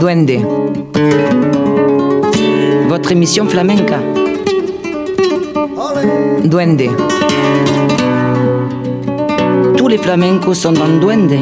Duende, votre émission flamenca. Duende. Tous les flamencos sont dans Duende.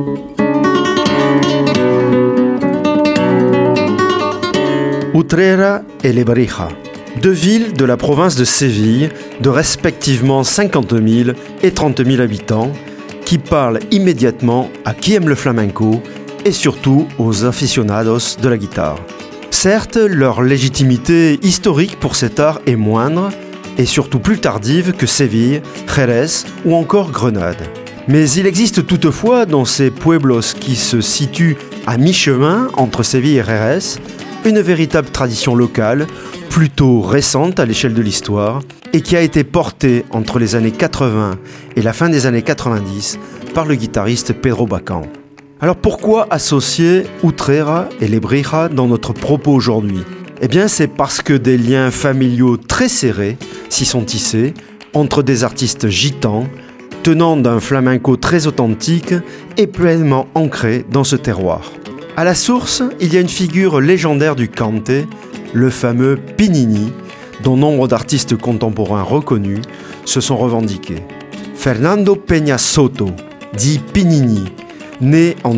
Utrera et Lebrija, deux villes de la province de Séville, de respectivement 50 000 et 30 000 habitants, qui parlent immédiatement à qui aime le flamenco et surtout aux aficionados de la guitare. Certes, leur légitimité historique pour cet art est moindre et surtout plus tardive que Séville, Jerez ou encore Grenade. Mais il existe toutefois dans ces pueblos qui se situent à mi-chemin entre Séville et Jerez une véritable tradition locale, plutôt récente à l'échelle de l'histoire, et qui a été portée entre les années 80 et la fin des années 90 par le guitariste Pedro Bacan. Alors pourquoi associer Utrera et Lebrija dans notre propos aujourd'hui ? Eh bien c'est parce que des liens familiaux très serrés s'y sont tissés entre des artistes gitans, tenant d'un flamenco très authentique et pleinement ancré dans ce terroir. À la source, il y a une figure légendaire du cante, le fameux Pinini, dont nombre d'artistes contemporains reconnus se sont revendiqués. Fernando Peña Soto, dit Pinini, né en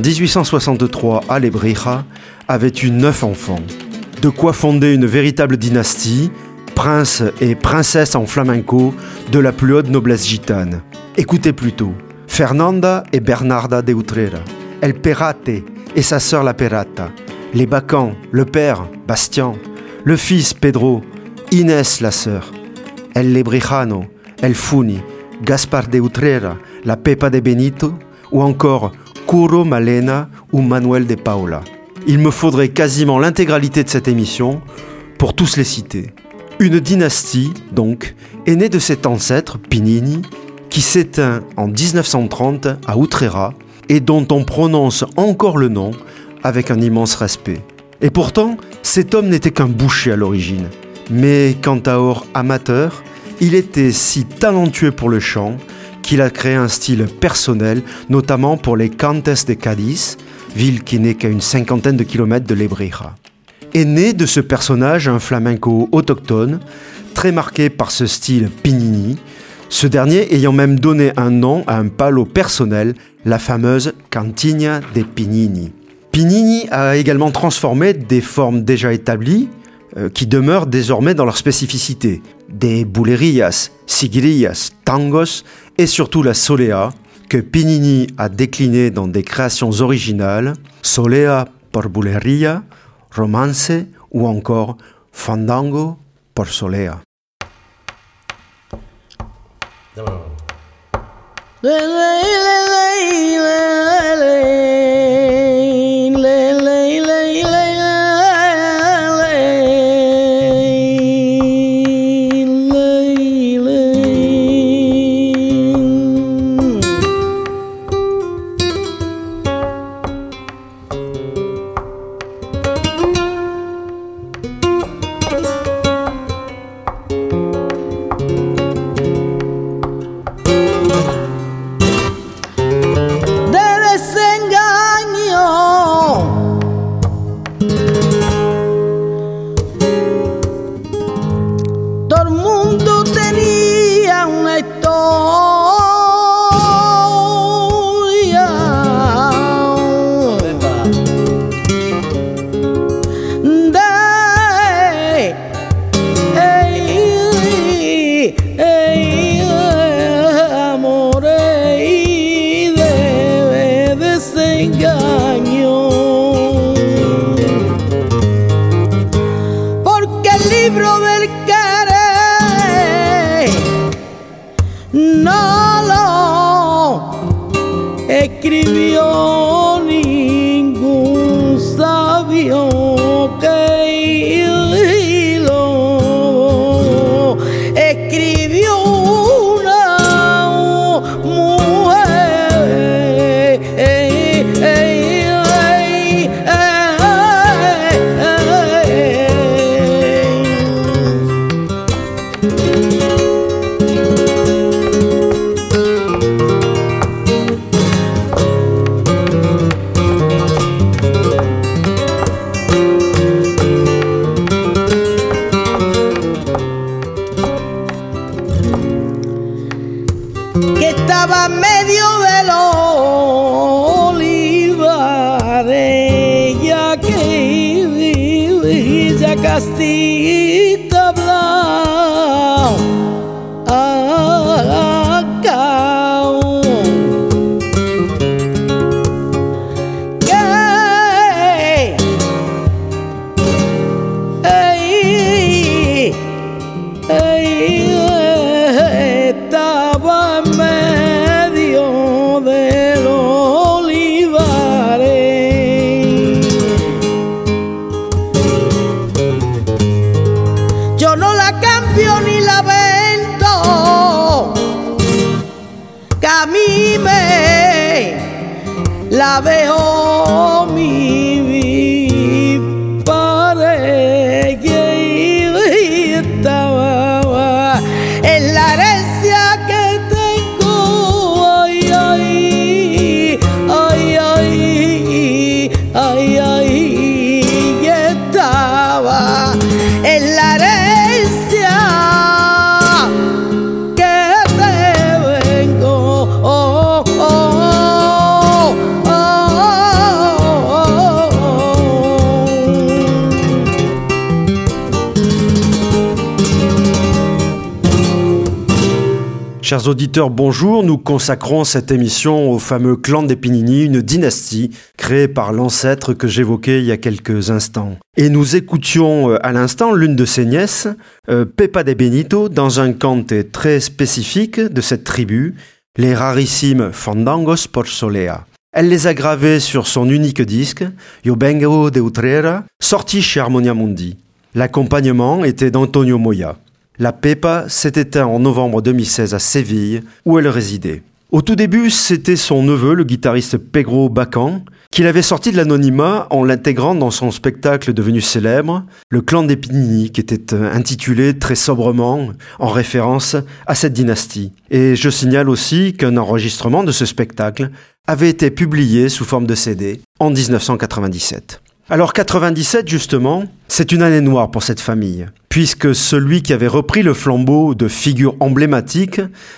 1863 à Lebrija, avait eu 9 enfants. De quoi fonder une véritable dynastie, prince et princesse en flamenco de la plus haute noblesse gitane. Écoutez plutôt, Fernanda et Bernarda de Utrera, El Perate et sa sœur la Perata, les Bacan, le père, Bastian, le fils, Pedro, Inès, la sœur, El Lebrijano, El Funi, Gaspar de Utrera, la Pepa de Benito, ou encore Curo Malena ou Manuel de Paula. Il me faudrait quasiment l'intégralité de cette émission pour tous les citer. Une dynastie, donc, est née de cet ancêtre, Pinini, qui s'éteint en 1930 à Utrera et dont on prononce encore le nom avec un immense respect. Et pourtant, cet homme n'était qu'un boucher à l'origine. Mais cantaor amateur, il était si talentueux pour le chant qu'il a créé un style personnel, notamment pour les Cantes de Cadiz, ville qui n'est qu'à une 50aine de kilomètres de Lebrija. Est né de ce personnage un flamenco autochtone, très marqué par ce style Pinini, ce dernier ayant même donné un nom à un palo personnel, la fameuse Cantiña de Pinini. Pinini a également transformé des formes déjà établies, qui demeurent désormais dans leur spécificité. Des bulerillas, siguirillas, tangos et surtout la solea, que Pinini a décliné dans des créations originales, solea por bulería, romance ou encore fandango por solea. Escribió ningún sabio que lo escribió una mujer. medio de los olivares, ya que Villa Castita Blau, estaba en medio de los olivares. Yo no la cambio ni la vendo, que a mí me la veo mi padre, que estaba en la herencia que tengo. Ay, ay, ay, ay, ay, ay, y estaba en la herencia que te vengo. Oh, oh, oh, oh, oh. Chers auditeurs, bonjour. Nous consacrons cette émission au fameux clan des Pinini, une dynastie créée par l'ancêtre que j'évoquais il y a quelques instants. Et nous écoutions à l'instant l'une de ses nièces, Pepa de Benito, dans un cante très spécifique de cette tribu, les rarissimes Fandangos por Solea. Elle les a gravés sur son unique disque, Yo Vengo de Utrera, sorti chez Harmonia Mundi. L'accompagnement était d'Antonio Moya. La Pepa s'est éteinte en novembre 2016 à Séville, où elle résidait. Au tout début, c'était son neveu, le guitariste Pedro Bacan, qui l'avait sorti de l'anonymat en l'intégrant dans son spectacle devenu célèbre, le clan des Pinini, qui était intitulé très sobrement en référence à cette dynastie. Et je signale aussi qu'un enregistrement de ce spectacle avait été publié sous forme de CD en 1997. Alors 97 justement, c'est une année noire pour cette famille, puisque celui qui avait repris le flambeau de figure emblématique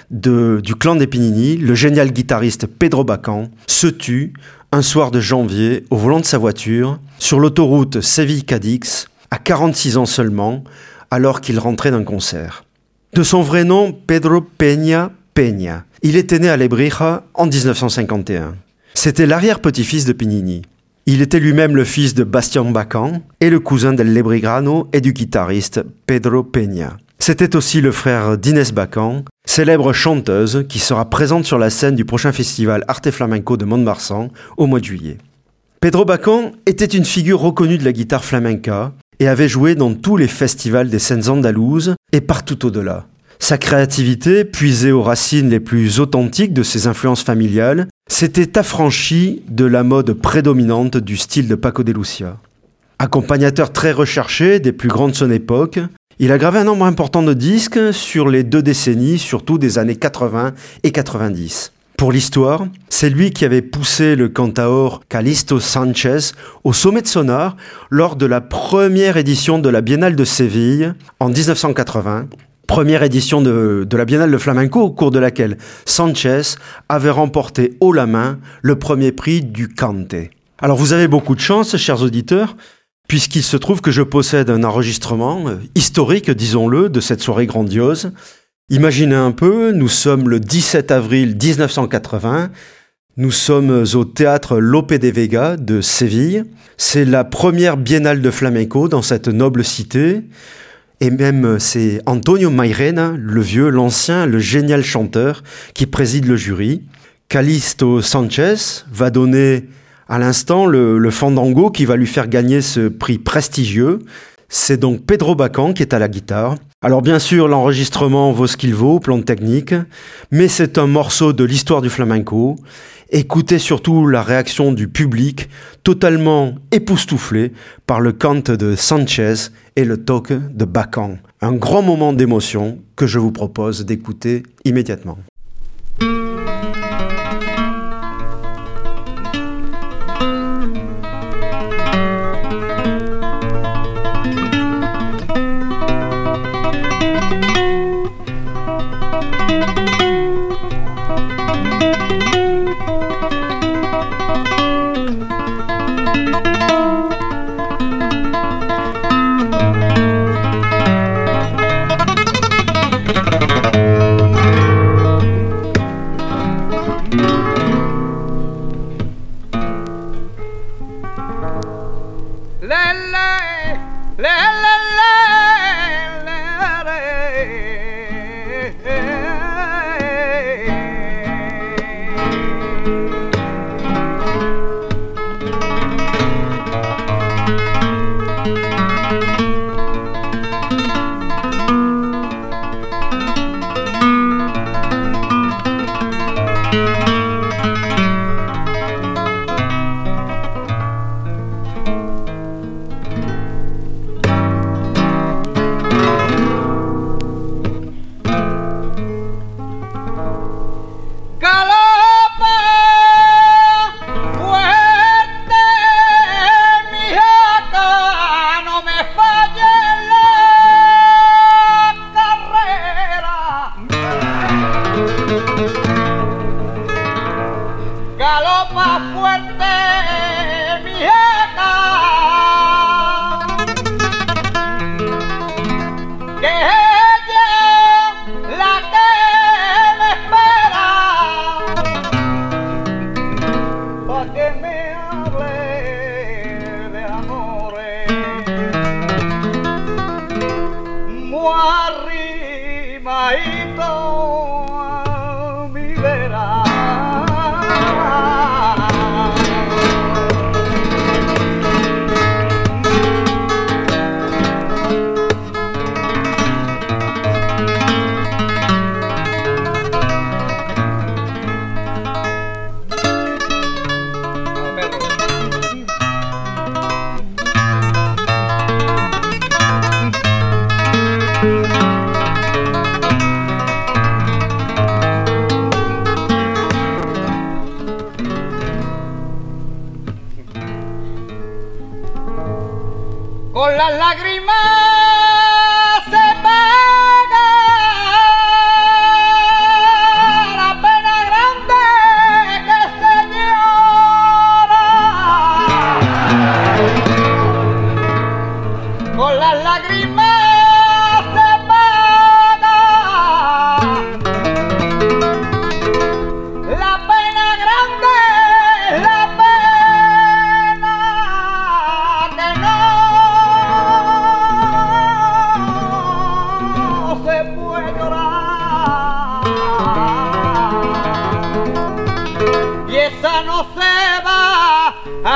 du clan des Pinini, le génial guitariste Pedro Bacan, se tue un soir de janvier au volant de sa voiture sur l'autoroute Séville-Cadix à 46 ans seulement, alors qu'il rentrait d'un concert. De son vrai nom, Pedro Peña Peña. Il était né à Lebrija en 1951. C'était l'arrière-petit-fils de Pinini. Il était lui-même le fils de Bastián Bacan et le cousin del Lebrigrano et du guitariste Pedro Peña. C'était aussi le frère d'Inès Bacan, célèbre chanteuse qui sera présente sur la scène du prochain festival Arte Flamenco de Mont-de-Marsan au mois de juillet. Pedro Bacan était une figure reconnue de la guitare flamenca et avait joué dans tous les festivals des scènes andalouses et partout au-delà. Sa créativité, puisée aux racines les plus authentiques de ses influences familiales, s'était affranchie de la mode prédominante du style de Paco de Lucia. Accompagnateur très recherché des plus grands de son époque, il a gravé un nombre important de disques sur les 2 décennies, surtout des années 80 et 90. Pour l'histoire, c'est lui qui avait poussé le cantaor Calixto Sánchez au sommet de son art lors de la première édition de la Biennale de Séville en 1980, première édition de la Biennale de Flamenco au cours de laquelle Sánchez avait remporté haut la main le premier prix du cante. Alors vous avez beaucoup de chance, chers auditeurs, puisqu'il se trouve que je possède un enregistrement historique, disons-le, de cette soirée grandiose. Imaginez un peu, nous sommes le 17 avril 1980, nous sommes au théâtre Lope de Vega de Séville. C'est la première biennale de flamenco dans cette noble cité. Et même c'est Antonio Mairena, le vieux, l'ancien, le génial chanteur qui préside le jury. Calixto Sánchez va donner à l'instant le fandango qui va lui faire gagner ce prix prestigieux. C'est donc Pedro Bacan qui est à la guitare. Alors bien sûr, l'enregistrement vaut ce qu'il vaut au plan technique, mais c'est un morceau de l'histoire du flamenco. Écoutez surtout la réaction du public, totalement époustouflé par le cante de Sánchez et le toque de Bacan. Un grand moment d'émotion que je vous propose d'écouter immédiatement. galopa fuerte mi jeca, que ella la que me espera, pa' que me hable de amores, muy arrimadito a mi vera. Con las lágrimas se paga la pena grande que se llora. Con las lágrimas se paga la pena grande, la pena que no se puede llorar, y esa no se va a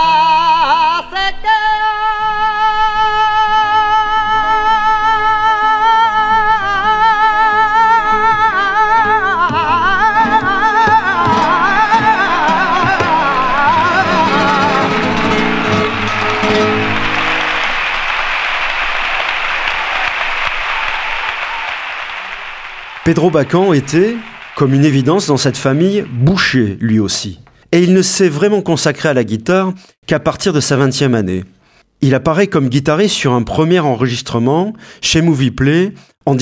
Pedro Bacan était, comme une évidence dans cette famille, boucher lui aussi. Et il ne s'est vraiment consacré à la guitare qu'à partir de sa 20e année. Il apparaît comme guitariste sur un premier enregistrement chez Movieplay en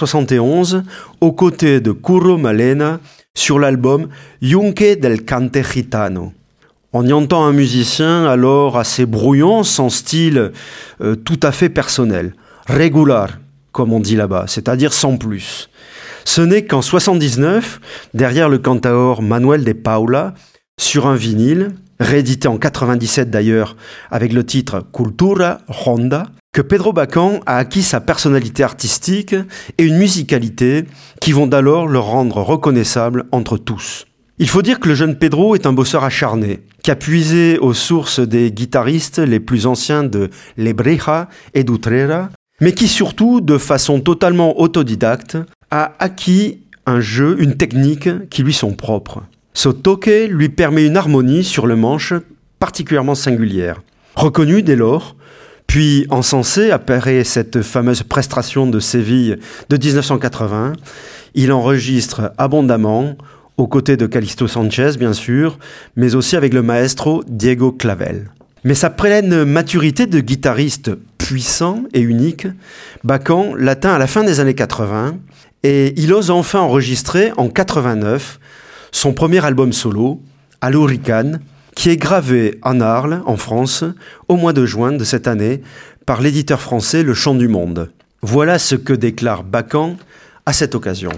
1971, aux côtés de Curro Malena, sur l'album Yunque del Cante Gitano. On y entend un musicien alors assez brouillon, sans style tout à fait personnel. Regular, comme on dit là-bas, c'est-à-dire sans plus. Ce n'est qu'en 79, derrière le cantaor Manuel de Paula, sur un vinyle, réédité en 97 d'ailleurs, avec le titre Cultura Honda, que Pedro Bacan a acquis sa personnalité artistique et une musicalité qui vont d'alors le rendre reconnaissable entre tous. Il faut dire que le jeune Pedro est un bosseur acharné, qui a puisé aux sources des guitaristes les plus anciens de Lebrija et d'Utrera, mais qui surtout, de façon totalement autodidacte, a acquis un jeu, une technique qui lui sont propres. Ce toque lui permet une harmonie sur le manche particulièrement singulière. Reconnu dès lors, puis encensé après cette fameuse prestation de Séville de 1980, il enregistre abondamment, aux côtés de Calixto Sanchez bien sûr, mais aussi avec le maestro Diego Clavel. Mais sa pleine maturité de guitariste puissant et unique, Bacan l'atteint à la fin des années 80 et il ose enfin enregistrer en 89 son premier album solo, Alurican, qui est gravé en Arles, en France, au mois de juin de cette année, par l'éditeur français Le Chant du Monde. Voilà ce que déclare Bacan à cette occasion.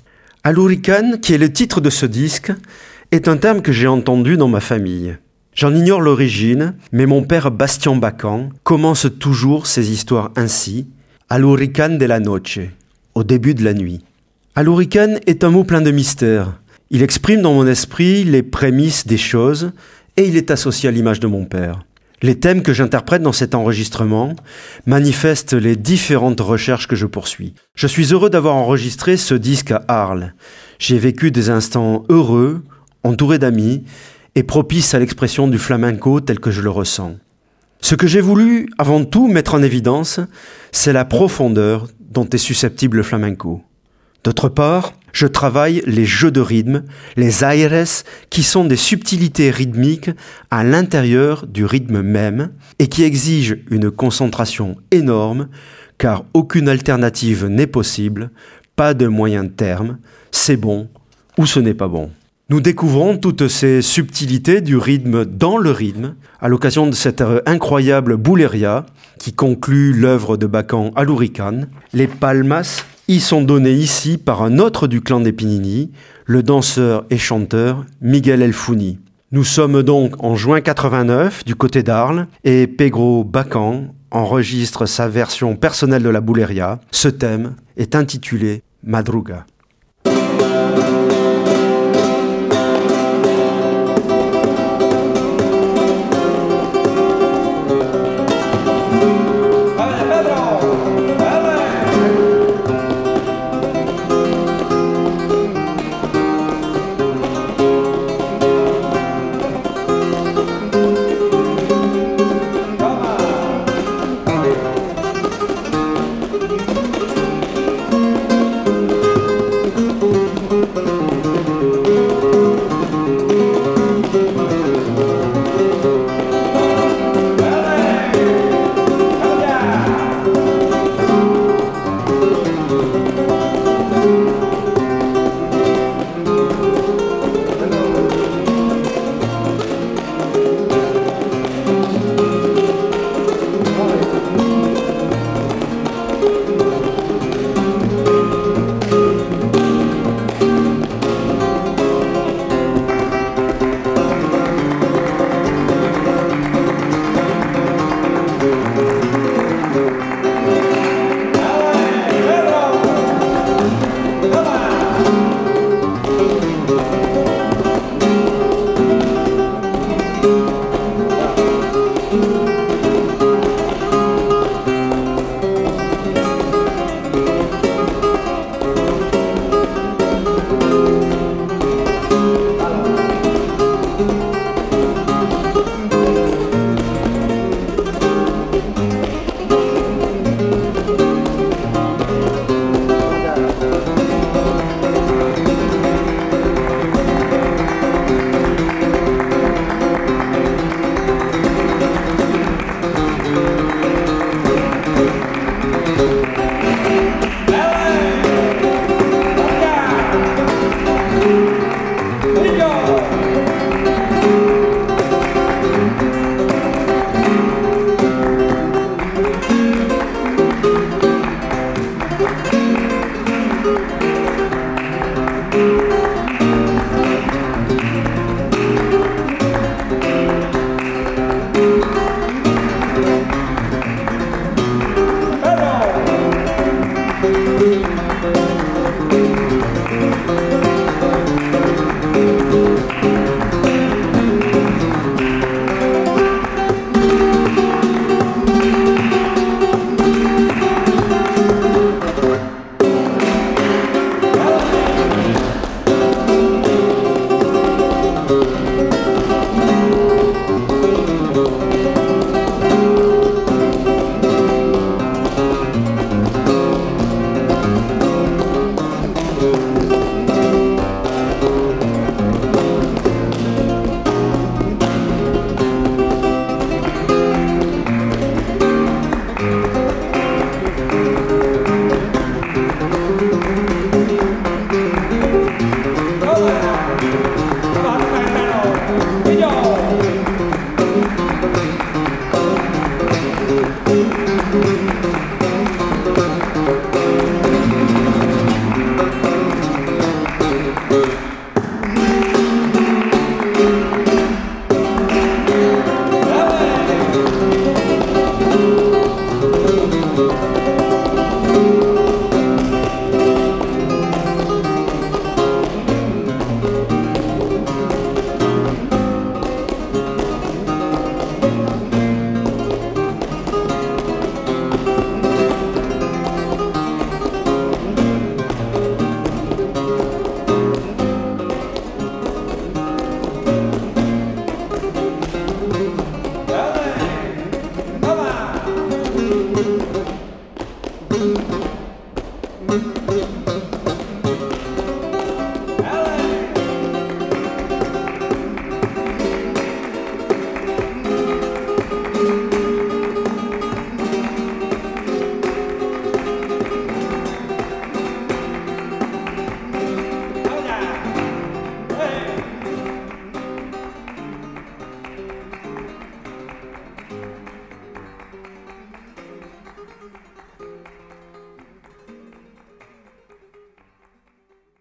Alurican, qui est le titre de ce disque, est un terme que j'ai entendu dans ma famille. J'en ignore l'origine, mais mon père Bastien Bacan commence toujours ses histoires ainsi, Alurican de la noche, au début de la nuit. Alurican est un mot plein de mystère. Il exprime dans mon esprit les prémices des choses et il est associé à l'image de mon père. Les thèmes que j'interprète dans cet enregistrement manifestent les différentes recherches que je poursuis. Je suis heureux d'avoir enregistré ce disque à Arles. J'ai vécu des instants heureux, entouré d'amis et propices à l'expression du flamenco tel que je le ressens. Ce que j'ai voulu, avant tout, mettre en évidence, c'est la profondeur dont est susceptible le flamenco. D'autre part, je travaille les jeux de rythme, les aires, qui sont des subtilités rythmiques à l'intérieur du rythme même et qui exigent une concentration énorme car aucune alternative n'est possible, pas de moyen terme, c'est bon ou ce n'est pas bon. Nous découvrons toutes ces subtilités du rythme dans le rythme à l'occasion de cette incroyable Bulería qui conclut l'œuvre de Bacan à l'Hurricane. Les palmas y sont données ici par un autre du clan des Pinini, le danseur et chanteur Miguel Elfouni. Nous sommes donc en juin 89 du côté d'Arles et Pedro Bacan enregistre sa version personnelle de la Bulería. Ce thème est intitulé Madruga.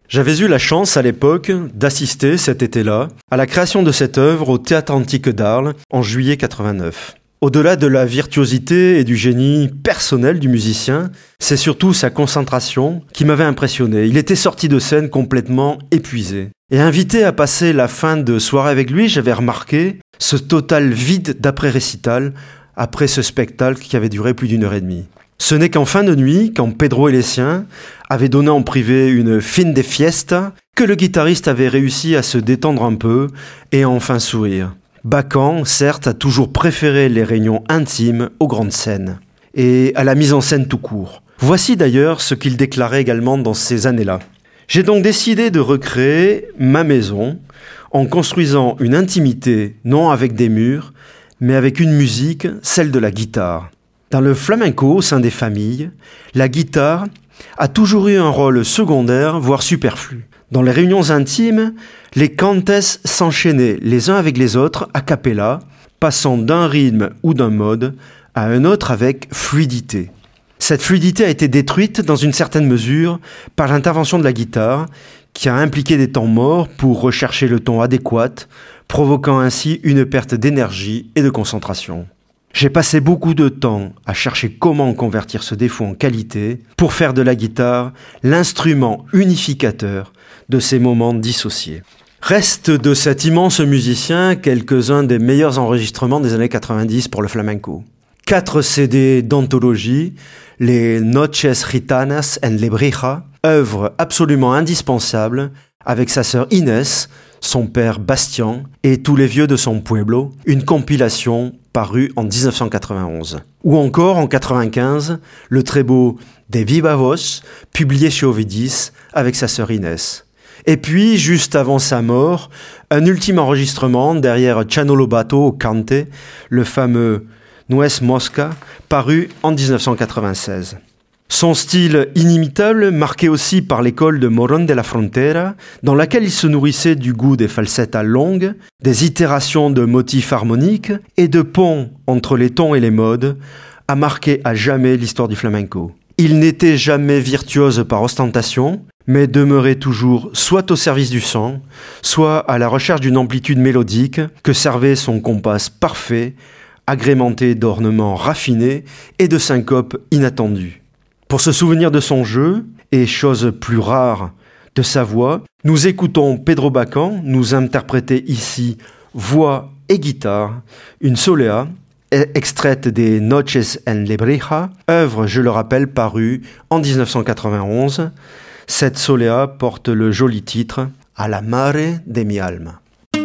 J'avais eu la chance à l'époque d'assister cet été-là à la création de cette œuvre au Théâtre Antique d'Arles en juillet 89. Au-delà de la virtuosité et du génie personnel du musicien, c'est surtout sa concentration qui m'avait impressionné. Il était sorti de scène complètement épuisé. Et invité à passer la fin de soirée avec lui, j'avais remarqué ce total vide d'après-récital après ce spectacle qui avait duré plus d'1 heure et demie. Ce n'est qu'en fin de nuit, quand Pedro et les siens avaient donné en privé une fin de fiesta, que le guitariste avait réussi à se détendre un peu et à enfin sourire. Bacan, certes, a toujours préféré les réunions intimes aux grandes scènes et à la mise en scène tout court. Voici d'ailleurs ce qu'il déclarait également dans ces années-là. « J'ai donc décidé de recréer ma maison en construisant une intimité, non avec des murs, mais avec une musique, celle de la guitare. Dans le flamenco, au sein des familles, la guitare a toujours eu un rôle secondaire, voire superflu. Dans les réunions intimes, les cantes s'enchaînaient les uns avec les autres a cappella, passant d'un rythme ou d'un mode à un autre avec fluidité. Cette fluidité a été détruite dans une certaine mesure par l'intervention de la guitare, qui a impliqué des temps morts pour rechercher le ton adéquat, provoquant ainsi une perte d'énergie et de concentration. J'ai passé beaucoup de temps à chercher comment convertir ce défaut en qualité pour faire de la guitare l'instrument unificateur de ces moments dissociés. Restent de cet immense musicien quelques-uns des meilleurs enregistrements des années 90 pour le flamenco. 4 CD d'anthologie, les Noches Gitanas en Lebrija, œuvre absolument indispensable avec sa sœur Inès, son père Bastian et tous les vieux de son pueblo, une compilation parue en 1991. Ou encore en 1995, le très beau De Viva Voz, publié chez Ovidis avec sa sœur Inès. Et puis, juste avant sa mort, un ultime enregistrement derrière Chano Lobato au cante, le fameux Nuez Mosca, paru en 1996. Son style inimitable, marqué aussi par l'école de Morón de la Frontera, dans laquelle il se nourrissait du goût des falsettas longues, des itérations de motifs harmoniques et de ponts entre les tons et les modes, a marqué à jamais l'histoire du flamenco. Il n'était jamais virtuose par ostentation, mais demeurait toujours soit au service du son, soit à la recherche d'une amplitude mélodique que servait son compas parfait, agrémenté d'ornements raffinés et de syncopes inattendues. Pour se souvenir de son jeu, et chose plus rare, de sa voix, nous écoutons Pedro Bacan nous interpréter ici voix et guitare, une solea, extraite des Noches en Lebrija, œuvre, je le rappelle, parue en 1991. Cette solea porte le joli titre « A la mare de mi alma ».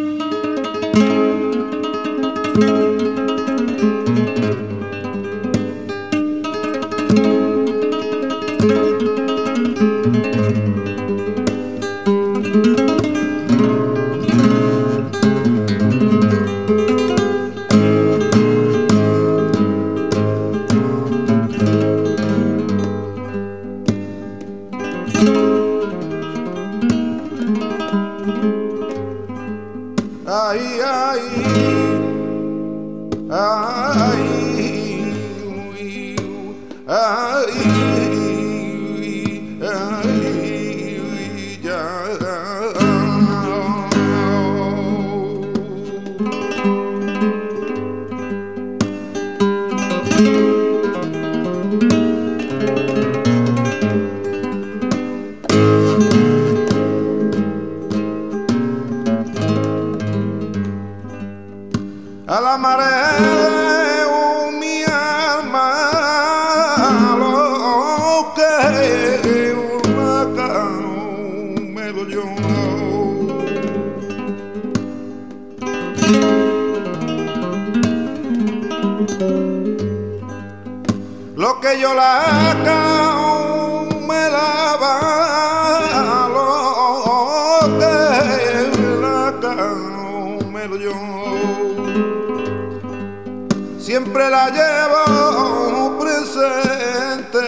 A la marea, oh, mi alma, lo que un huracán me lo llevó. Lo que yo la haga, me la va, lo que la haga, me lo llevó. Siempre la llevo presente,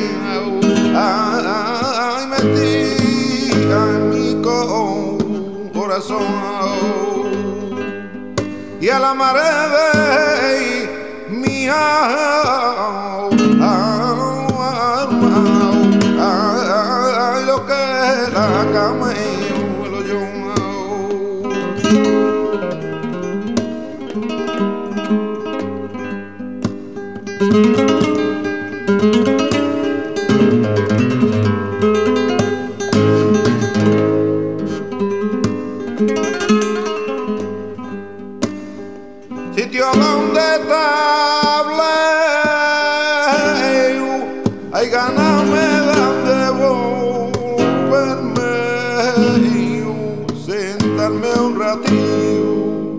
ay, metida en mi corazón. Y a la marea de mi alma, ay, lo que la sitio donde tableo, hay ganas me dan de volverme, sentarme un ratillo,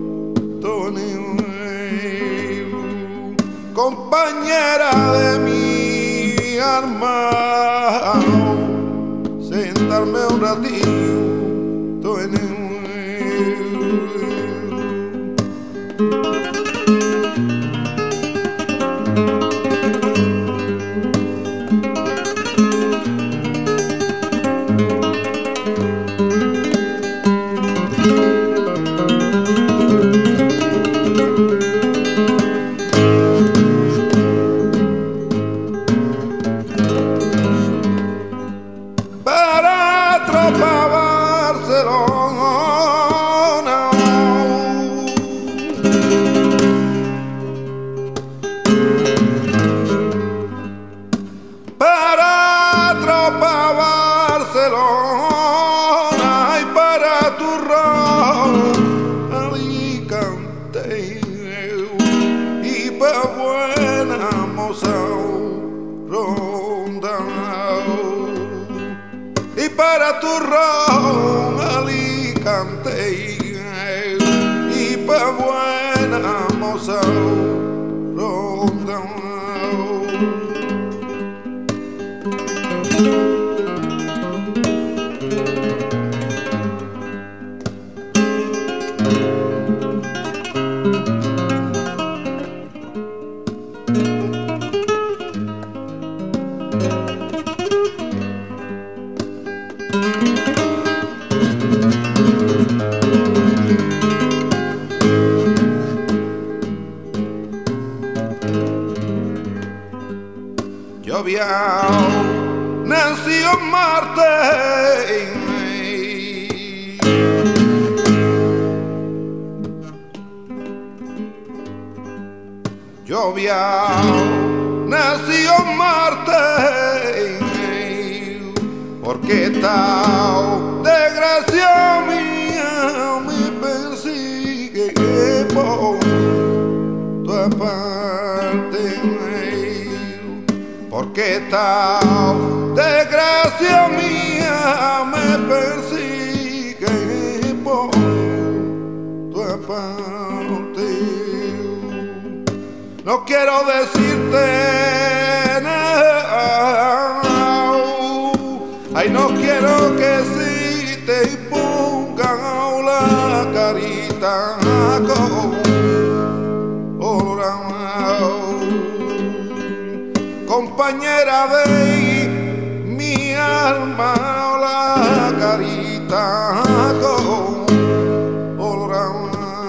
compañera de mi alma, sentarme un ratillo, para Turrón, Alicante y pa' buena moza ronda. Yo había nacido en Marte, yo había nacido en Marte, porque tal desgracia mía me persigue por toda parte. Porque tal desgracia mía me persigue por toda parte. No quiero decirte nada, ay, no quiero que si te pongan la carita con compañera de mi alma, la carita colorada.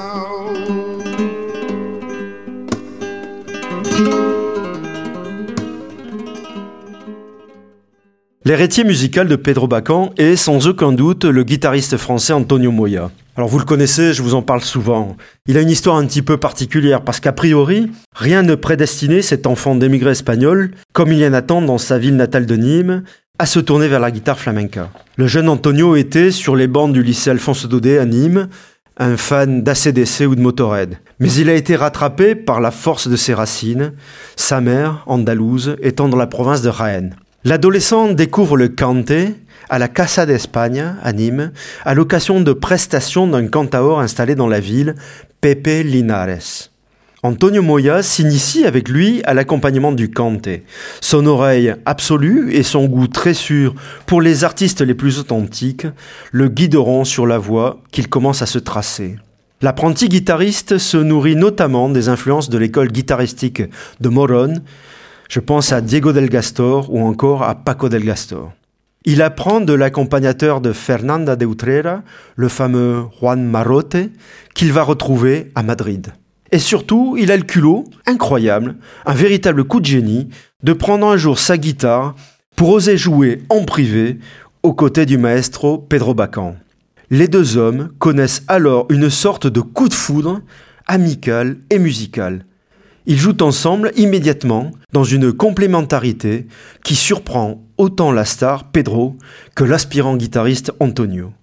L'héritier musical de Pedro Bacan est sans aucun doute le guitariste français Antonio Moya. Alors vous le connaissez, je vous en parle souvent. Il a une histoire un petit peu particulière parce qu'a priori, rien ne prédestinait cet enfant d'émigré espagnol, comme il y en attend dans sa ville natale de Nîmes, à se tourner vers la guitare flamenca. Le jeune Antonio était sur les bancs du lycée Alphonse Daudet à Nîmes, un fan d'ACDC ou de Motorhead. Mais il a été rattrapé par la force de ses racines, sa mère, andalouse, étant dans la province de Jaén. L'adolescent découvre le cante à la Casa d'Espagne, à Nîmes, à l'occasion de prestations d'un cantaor installé dans la ville, Pepe Linares. Antonio Moya s'initie avec lui à l'accompagnement du cante. Son oreille absolue et son goût très sûr pour les artistes les plus authentiques le guideront sur la voie qu'il commence à se tracer. L'apprenti guitariste se nourrit notamment des influences de l'école guitaristique de Morón. Je pense à Diego del Gastor ou encore à Paco del Gastor. Il apprend de l'accompagnateur de Fernanda de Utrera, le fameux Juan Marote, qu'il va retrouver à Madrid. Et surtout, il a le culot, incroyable, un véritable coup de génie, de prendre un jour sa guitare pour oser jouer en privé aux côtés du maestro Pedro Bacan. Les deux hommes connaissent alors une sorte de coup de foudre amical et musical. Ils jouent ensemble immédiatement dans une complémentarité qui surprend autant la star Pedro que l'aspirant guitariste Antonio.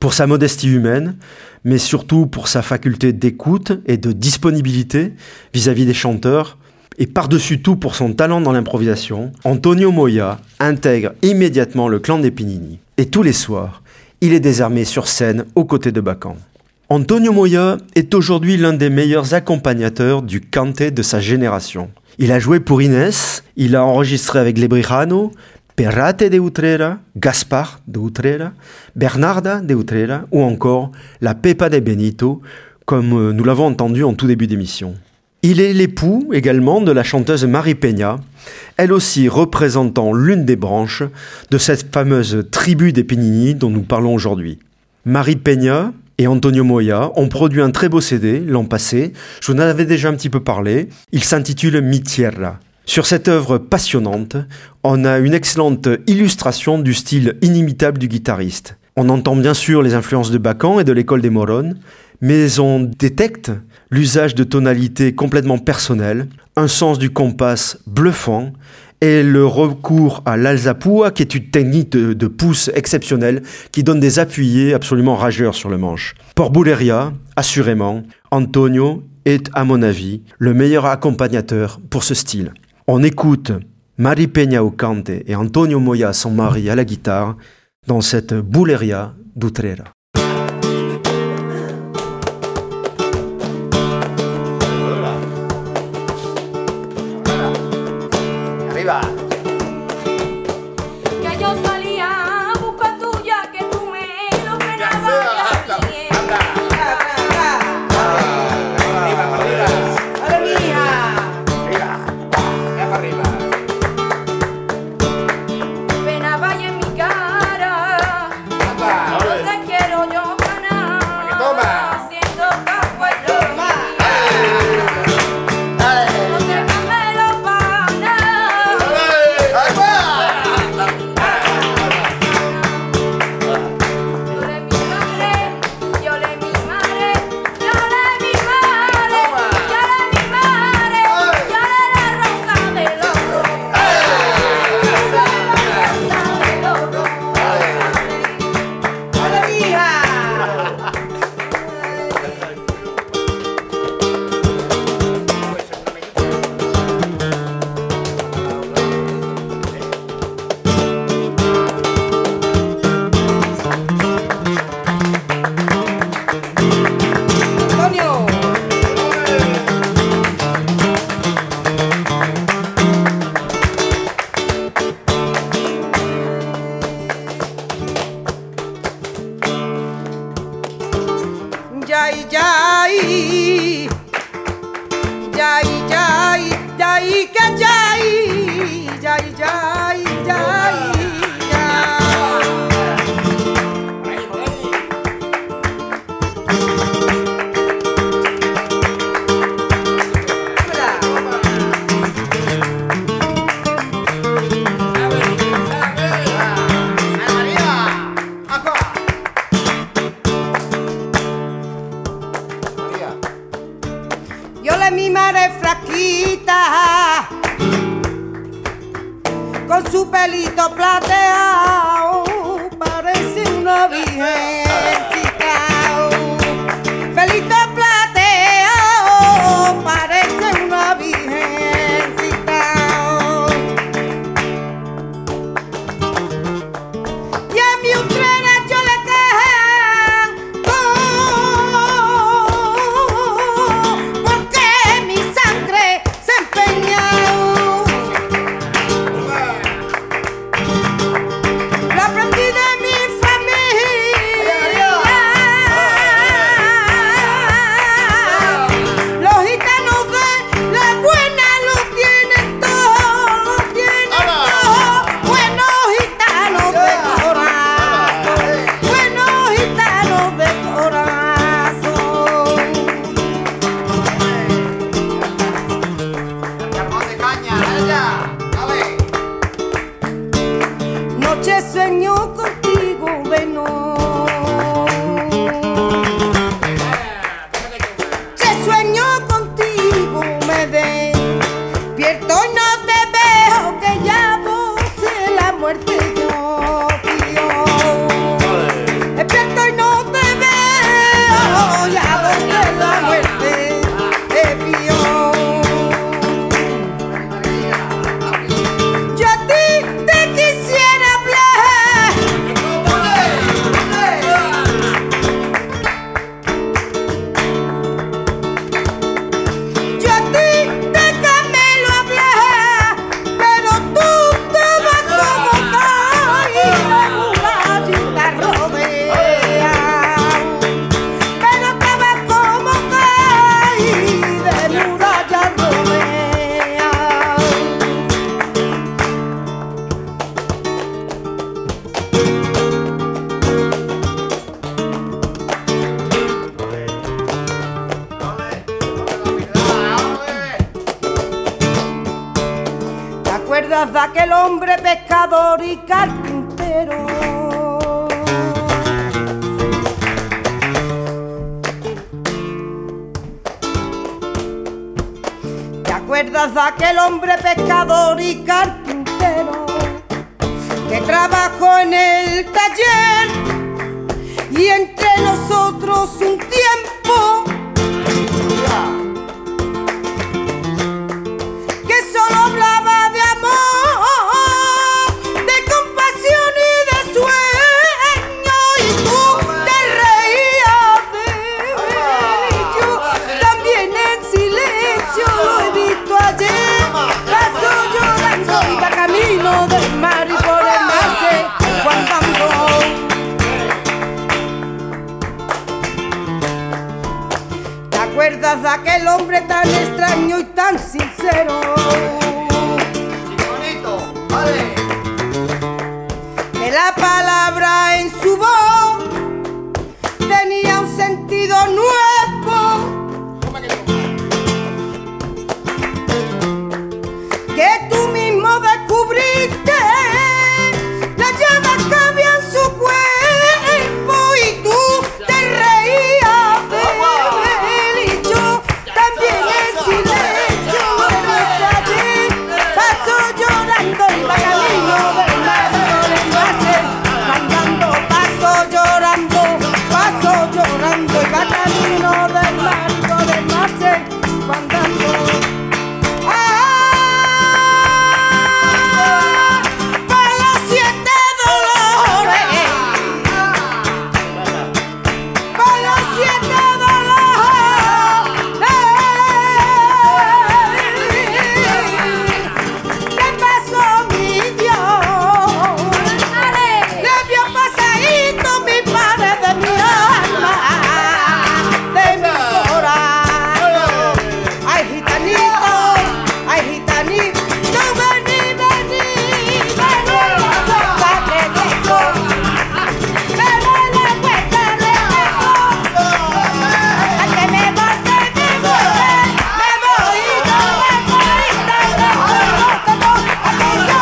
Pour sa modestie humaine, mais surtout pour sa faculté d'écoute et de disponibilité vis-à-vis des chanteurs, et par-dessus tout pour son talent dans l'improvisation, Antonio Moya intègre immédiatement le clan des Pinini. Et tous les soirs, il est désormais sur scène aux côtés de Bacan. Antonio Moya est aujourd'hui l'un des meilleurs accompagnateurs du canté de sa génération. Il a joué pour Inès, il a enregistré avec Lebrijano, Perrate de Utrera, Gaspar de Utrera, Bernarda de Utrera ou encore la Pepa de Benito, comme nous l'avons entendu en tout début d'émission. Il est l'époux également de la chanteuse Mari Peña, elle aussi représentant l'une des branches de cette fameuse tribu des Pinini dont nous parlons aujourd'hui. Mari Peña et Antonio Moya ont produit un très beau CD l'an passé, je vous en avais déjà un petit peu parlé, il s'intitule Mi Tierra. Sur cette œuvre passionnante, on a une excellente illustration du style inimitable du guitariste. On entend bien sûr les influences de Bacan et de l'école des Morón, mais on détecte l'usage de tonalités complètement personnelles, un sens du compas bluffant et le recours à l'alzapua qui est une technique de pouce exceptionnelle qui donne des appuyés absolument rageurs sur le manche. Pour Bulería, assurément, Antonio est à mon avis le meilleur accompagnateur pour ce style. On écoute Mari Peña au cante et Antonio Moya, son mari, à la guitare dans cette Bulería d'Utrera. Arriba. Que yo salía a buscar tuya, que tú me lo frenabas y a mí. Pena vaya en mi cara, no te quiero yo ganar, haciendo campo y roma. No te cambies los panas. Yo le mi madre, yo le mi madre, yo le mi madre, yo le la rosa de los Jai jai jai jai jai ka jai jai jai jai Yo le mi madre flaquita, con su pelito plateado, parece una virgencita. Pelito plateado, parece una virgencita. Y a mi Utrera yo le canto, porque mi sangre se empeña. Lo aprendí de mi familia. Los gitanos de la buena lo tienen todo, lo tienen todo. Buenos gitanos de corazón, buenos gitanos de corazón. Carbón de caña, ella. Dale. Noche sueño contigo, bueno. Se sueño contigo, me despierto y no te veo, que ya vos la muerte yo, tío. Despierto y no acuerdas de aquel hombre pescador y carpintero? ¿Te acuerdas de aquel hombre pescador y carpintero que trabajó en el taller y entre nosotros un tiempo que solo hablaba de amor, de compasión y de sueño, y tú te reías de él y yo también en silencio lo he visto ayer. Paso llorando, iba camino del mar y por el mar se fue andando. ¿Te acuerdas de aquel hombre tan extraño y tan sincero? Sí, bonito, vale. Que la palabra en su voz tenía un sentido nuevo, que tú mismo descubriste la llama que había en su cuerpo y tú te reías de él y yo también en silencio lo he visto allí. Paso llorando y va camino del mar por el valle, cantando. Paso llorando y va camino del mar por el valle, cantando. Para los 7 dolores, para los 7 dolores. ¿Qué pasó, mi Dios? Le vio pasadito mi padre de mi alma, de mi corazón. Ay, gitanito, vení, vení, padre rico, dale la vuelta al espejo, a que me voy, me voy, no me voy tan lejos, a que yo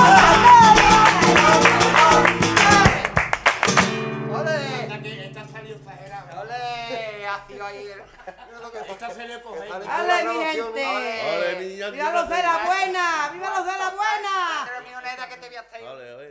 ¡Ole! Esta salió exagerada. ¡Ole! Ácido ahí. Esta se le coge. ¡Ale, mi gente! ¡Viva los de la buena! ¡Viva los de la buena! Que te voy a hacer.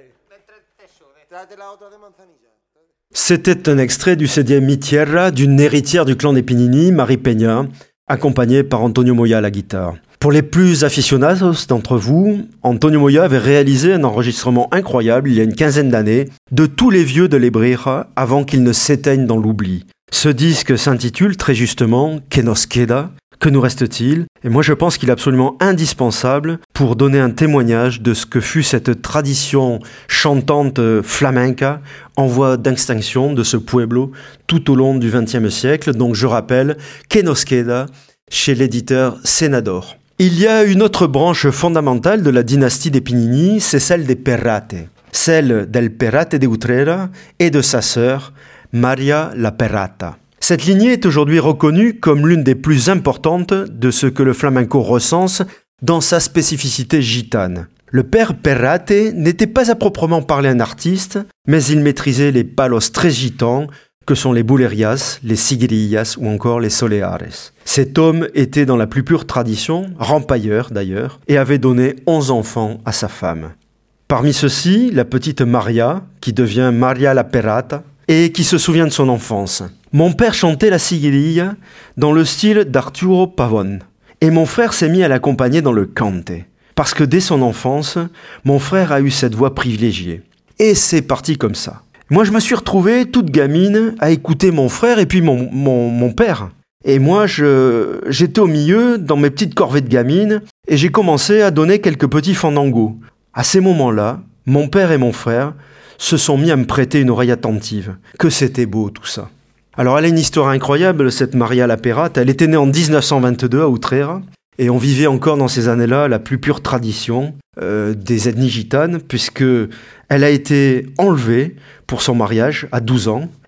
Tráete la otra de manzanilla. C'était un extrait du CD Mi Tierra d'une héritière du clan des Pinini, Marie Peña, accompagnée par Antonio Moya à la guitare. Pour les plus aficionados d'entre vous, Antonio Moya avait réalisé un enregistrement incroyable il y a une quinzaine d'années de tous les vieux de l'Ebrija avant qu'ils ne s'éteignent dans l'oubli. Ce disque s'intitule très justement Que nos queda, que nous reste-t-il? Et moi je pense qu'il est absolument indispensable pour donner un témoignage de ce que fut cette tradition chantante flamenca en voie d'extinction de ce pueblo tout au long du XXe siècle. Donc je rappelle Que nos queda chez l'éditeur Senador. Il y a une autre branche fondamentale de la dynastie des Pinini, c'est celle des Perrate. Celle del Perrate de Utrera et de sa sœur, Maria la Perrata. Cette lignée est aujourd'hui reconnue comme l'une des plus importantes de ce que le flamenco recense dans sa spécificité gitane. Le père Perrate n'était pas à proprement parler un artiste, mais il maîtrisait les palos très gitans que sont les bulerías, les siguirillas ou encore les soleares. Cet homme était dans la plus pure tradition, rempailleur d'ailleurs, et avait donné 11 enfants à sa femme. Parmi ceux-ci, la petite Maria, qui devient Maria la Perrata, et qui se souvient de son enfance. Mon père chantait la siguirilla dans le style d'Arturo Pavón, et mon frère s'est mis à l'accompagner dans le cante, parce que dès son enfance, mon frère a eu cette voix privilégiée. Et c'est parti comme ça. Moi, je me suis retrouvé toute gamine à écouter mon frère et puis mon père. Et moi, j'étais au milieu dans mes petites corvées de gamine et j'ai commencé à donner quelques petits fandangos. À ces moments-là, mon père et mon frère se sont mis à me prêter une oreille attentive. Que c'était beau tout ça. Alors elle a une histoire incroyable, cette Maria la Perrata. Elle était née en 1922 à Utrera et on vivait encore dans ces années-là la plus pure tradition des ethnies gitanes, puisque elle a été enlevée pour son mariage à 12 ans.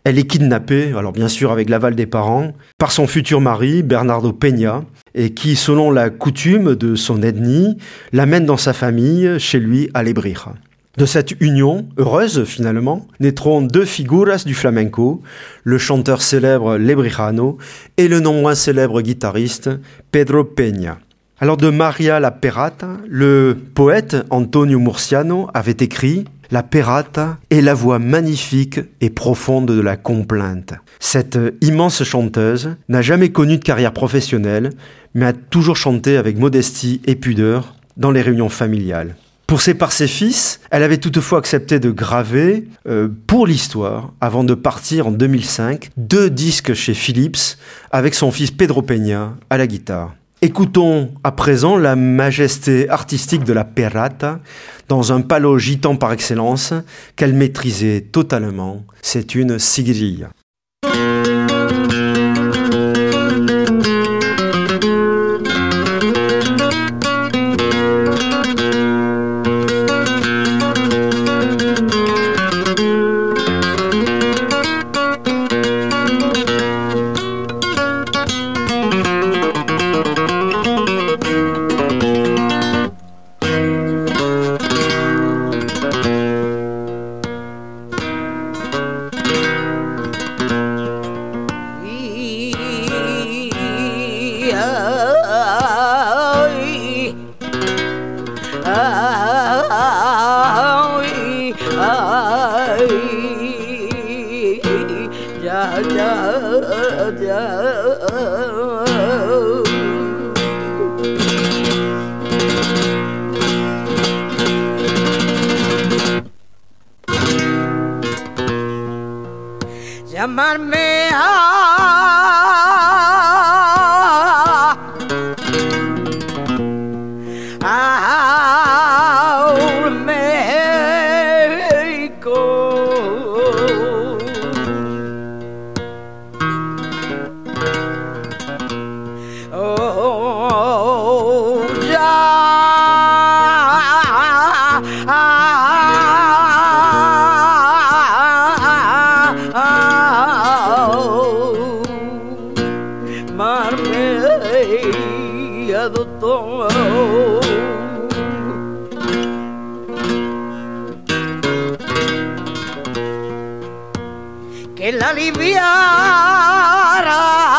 Elle est kidnappée, alors bien sûr avec l'aval des parents, par son futur mari, Bernardo Peña, et qui, selon la coutume de son ethnie, l'amène dans sa famille, chez lui à Lebrija. De cette union, heureuse finalement, naîtront 2 figuras du flamenco, le chanteur célèbre lebrijano et le non moins célèbre guitariste Pedro Peña. Alors de Maria la Perrata, le poète Antonio Murciano avait écrit « La Perrata est la voix magnifique et profonde de la complainte. Cette immense chanteuse n'a jamais connu de carrière professionnelle, mais a toujours chanté avec modestie et pudeur dans les réunions familiales. » Poussée par ses fils, elle avait toutefois accepté de graver, pour l'histoire, avant de partir en 2005, 2 disques chez Philips avec son fils Pedro Peña à la guitare. Écoutons à présent la majesté artistique de la Perrata dans un palo gitan par excellence qu'elle maîtrisait totalement. C'est une siguirilla. Llamarme a México. Oh, ya. Marbella, doctor, que la aliviara.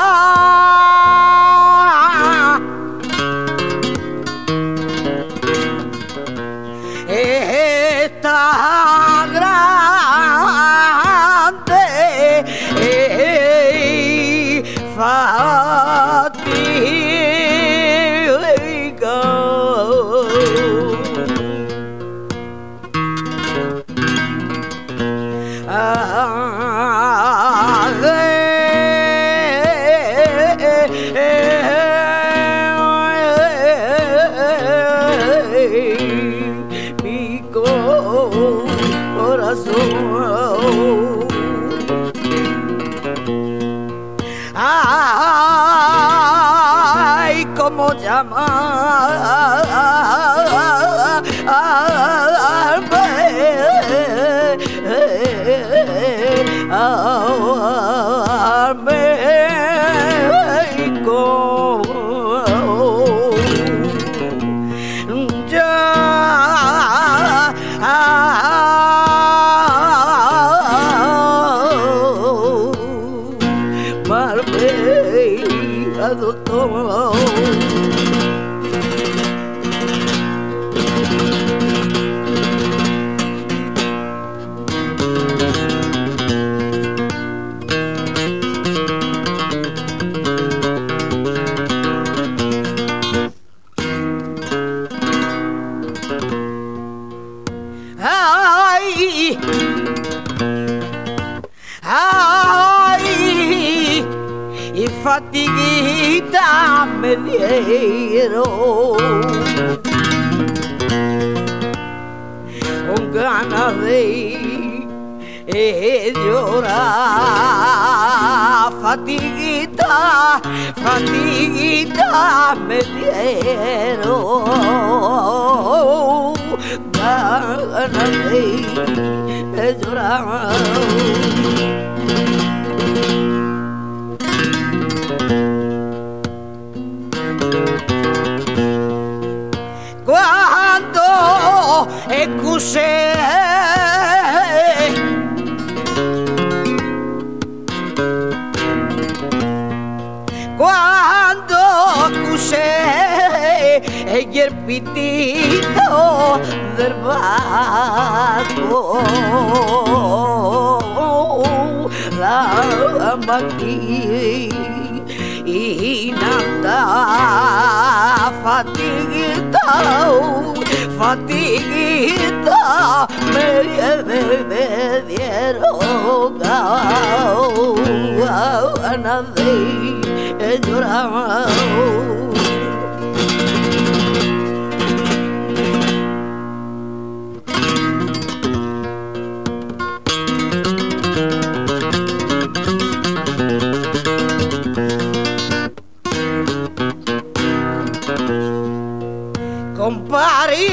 Esta grande fatiga. Mi corazón. Ay, cómo Marbella, doctor. Ay, ay, y fatiguita me dieron, con ganas de llorar. Fatiguita, fatiguita me dieron, ganas de llorar. Cuando escuché el pitito del barco, la maquinita fatiguita me dieron ganas de llorar. Compari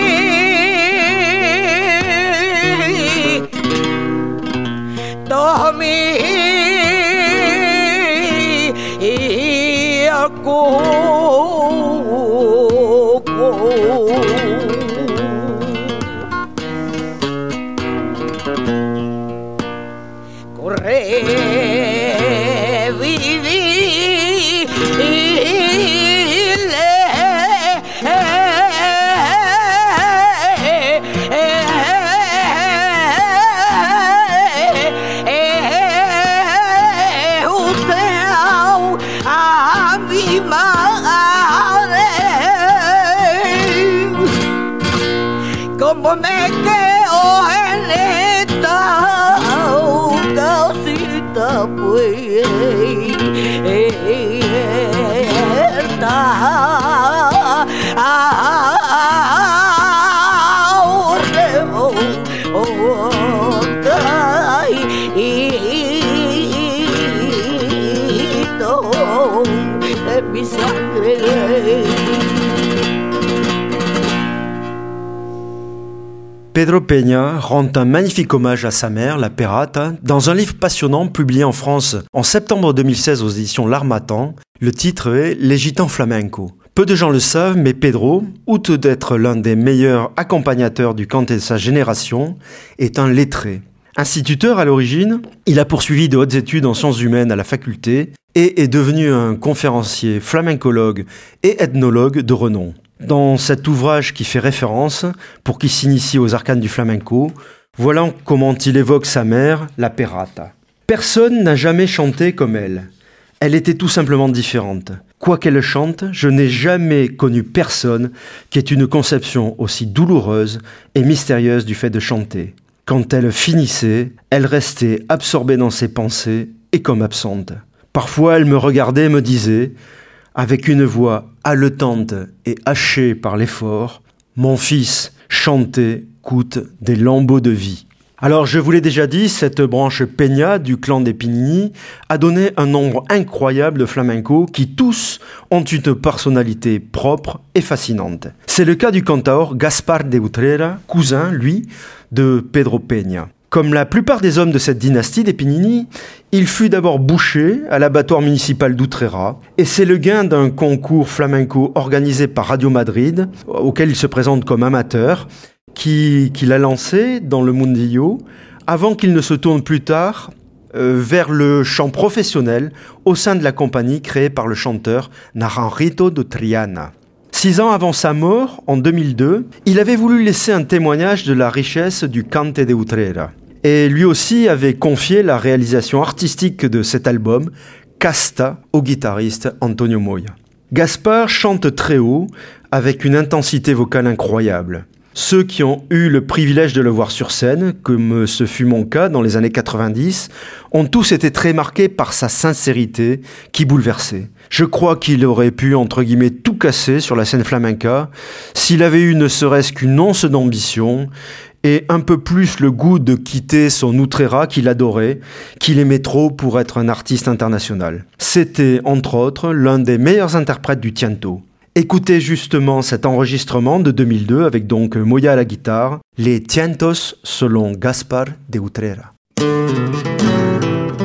Tommy corre vivi como me quedo en esta casita puerta de mi sangre. Pedro Peña rend un magnifique hommage à sa mère, la Perrata, dans un livre passionnant publié en France en septembre 2016 aux éditions L'Harmattan. Le titre est « Les Gitans flamenco ». Peu de gens le savent, mais Pedro, outre d'être l'un des meilleurs accompagnateurs du canté de sa génération, est un lettré. Instituteur à l'origine, il a poursuivi de hautes études en sciences humaines à la faculté et est devenu un conférencier flamencologue et ethnologue de renom. Dans cet ouvrage qui fait référence, pour qui s'initie aux arcanes du flamenco, voilà comment il évoque sa mère, la Perrata. Personne n'a jamais chanté comme elle. Elle était tout simplement différente. Quoi qu'elle chante, je n'ai jamais connu personne qui ait une conception aussi douloureuse et mystérieuse du fait de chanter. Quand elle finissait, elle restait absorbée dans ses pensées et comme absente. Parfois, elle me regardait et me disait, avec une voix haletante et hachée par l'effort, « Mon fils, chanter coûte des lambeaux de vie. » Alors, je vous l'ai déjà dit, cette branche Peña du clan des Pinini a donné un nombre incroyable de flamencos qui tous ont une personnalité propre et fascinante. C'est le cas du cantaor Gaspar de Utrera, cousin, lui, de Pedro Peña. Comme la plupart des hommes de cette dynastie des Pinini, il fut d'abord boucher à l'abattoir municipal d'Utrera, et c'est le gain d'un concours flamenco organisé par Radio Madrid, auquel il se présente comme amateur, qui l'a lancé dans le mundillo, avant qu'il ne se tourne plus tard vers le chant professionnel au sein de la compagnie créée par le chanteur Naranjito de Triana. 6 ans avant sa mort, en 2002, il avait voulu laisser un témoignage de la richesse du cante de Utrera. Et lui aussi avait confié la réalisation artistique de cet album, Casta, au guitariste Antonio Moya. Gaspar chante très haut, avec une intensité vocale incroyable. Ceux qui ont eu le privilège de le voir sur scène, comme ce fut mon cas dans les années 90, ont tous été très marqués par sa sincérité qui bouleversait. Je crois qu'il aurait pu, entre guillemets, tout casser sur la scène flamenca s'il avait eu ne serait-ce qu'une once d'ambition et un peu plus le goût de quitter son Utrera qu'il adorait, qu'il aimait trop pour être un artiste international. C'était, entre autres, l'un des meilleurs interprètes du tiento. Écoutez justement cet enregistrement de 2002 avec donc Moya à la guitare, les tientos selon Gaspar de Utrera.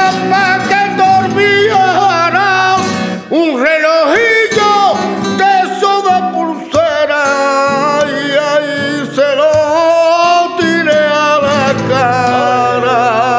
pa' que dormiera un relojillo de eso de pulsera y ahí se lo tiré a la cara.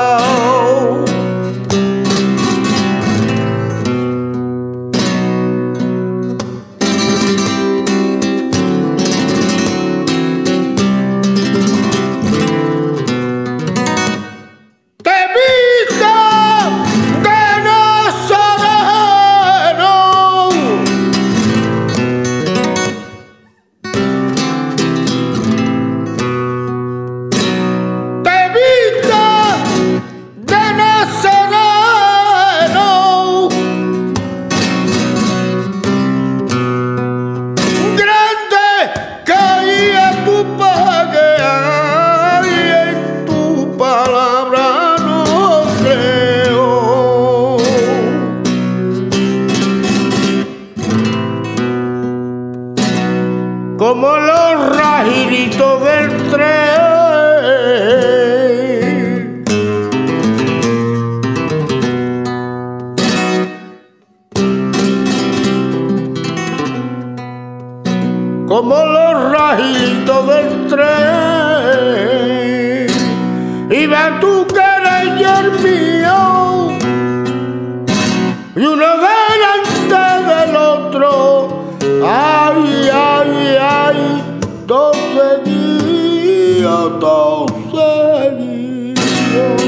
Como los rajilitos del tren, como los rajilitos del tren, iba tu cara y el mío, y uno delante del otro. Ay, ay, ay, dos seguidos, dos seguidos.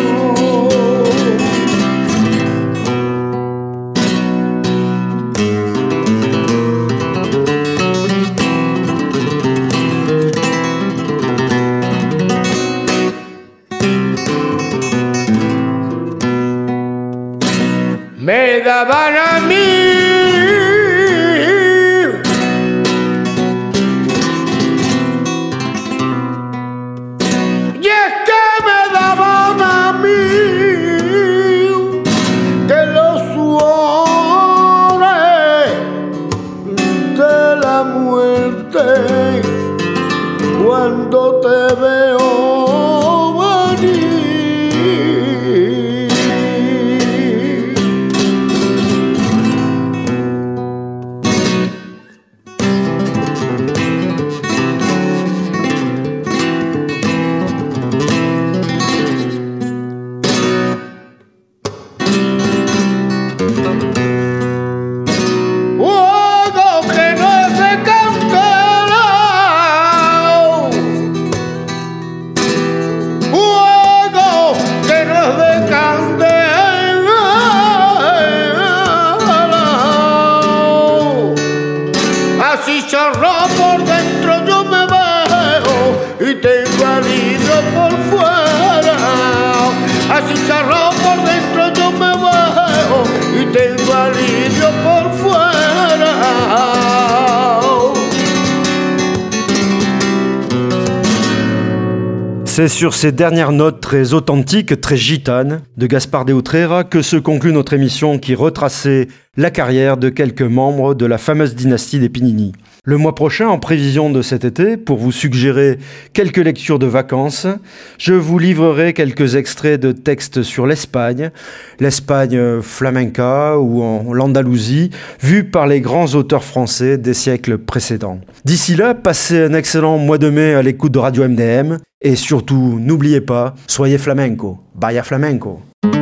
Me daban a mí cuando te veo venir. Chicharrón por dentro yo me veo y tengo alivio por fuera. Así chicharrón por dentro yo me veo y tengo alivio por fuera. C'est sur ces dernières notes très authentiques, très gitanes de Gaspar de Utrera que se conclut notre émission qui retraçait la carrière de quelques membres de la fameuse dynastie des Pinini. Le mois prochain, en prévision de cet été, pour vous suggérer quelques lectures de vacances, je vous livrerai quelques extraits de textes sur l'Espagne flamenca ou en l'Andalousie, vue par les grands auteurs français des siècles précédents. D'ici là, passez un excellent mois de mai à l'écoute de Radio MDM et surtout, n'oubliez pas, soyez flamenco, vaya flamenco.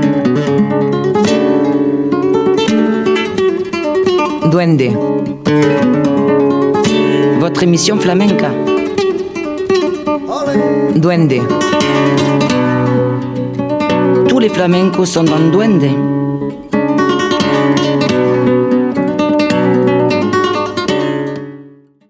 Duende. Votre émission flamenca. Duende. Tous les flamencos sont dans Duende.